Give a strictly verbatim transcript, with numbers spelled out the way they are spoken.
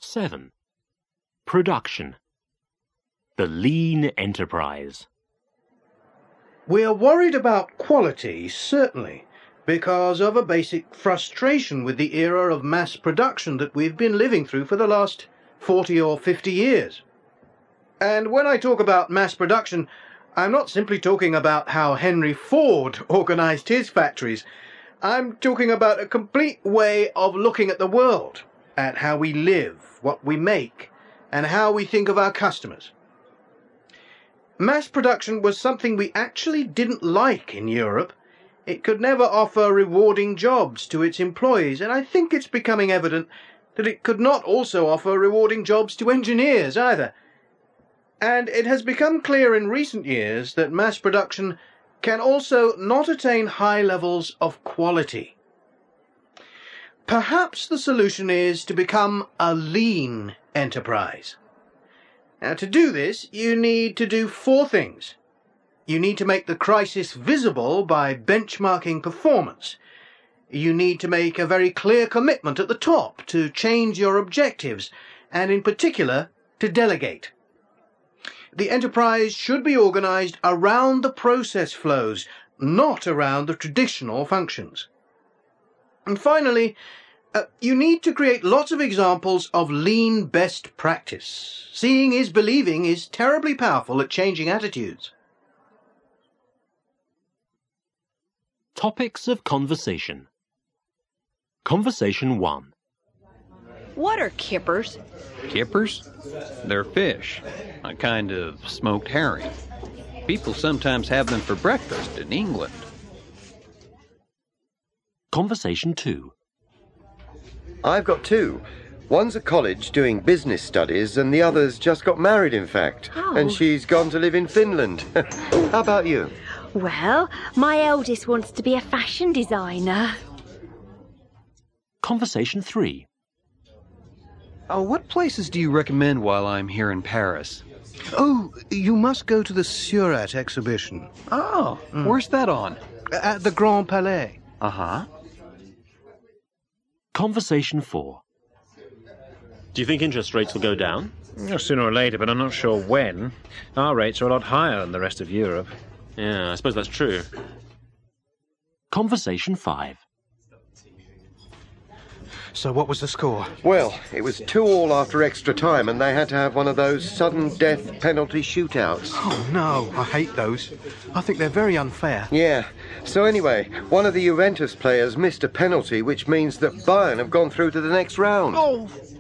seven. Production. The lean enterprise. We are worried about quality, certainly, because of a basic frustration with the era of mass production that we've been living through for the last forty or fifty years. And when I talk about mass production, I'm not simply talking about how Henry Ford organized his factories. I'm talking about a complete way of looking at the world, at how we live, what we make, and how we think of our customers. Mass production was something we actually didn't like in Europe. It could never offer rewarding jobs to its employees, and I think it's becoming evident that it could not also offer rewarding jobs to engineers either. And it has become clear in recent years that mass production can also not attain high levels of quality. Perhaps the solution is to become a lean enterprise. Now, to do this, you need to do four things. You need to make the crisis visible by benchmarking performance. You need to make a very clear commitment at the top to change your objectives, and in particular, to delegate. The enterprise should be organized around the process flows, not around the traditional functions. And finally, uh, you need to create lots of examples of lean best practice. Seeing is believing is terribly powerful at changing attitudes. Topics of conversation. Conversation one. What are kippers? Kippers? They're fish, a kind of smoked herring. People sometimes have them for breakfast in England. Conversation two. I've got two. One's at college doing business studies and the other's just got married, in fact. Oh. And she's gone to live in Finland. How about you? Well, my eldest wants to be a fashion designer. Conversation three. Oh, what places do you recommend while I'm here in Paris? Oh, you must go to the Surat exhibition. Oh, mm. Where's that on? At the Grand Palais. Uh-huh. Conversation four. Do you think interest rates will go down? Yeah, sooner or later, but I'm not sure when. Our rates are a lot higher than the rest of Europe. Yeah, I suppose that's true. Conversation five. So what was the score? Well, it was two all after extra time and they had to have one of those sudden death penalty shootouts. Oh, no, I hate those. I think they're very unfair. Yeah. So anyway, one of the Juventus players missed a penalty, which means that Bayern have gone through to the next round. Oh,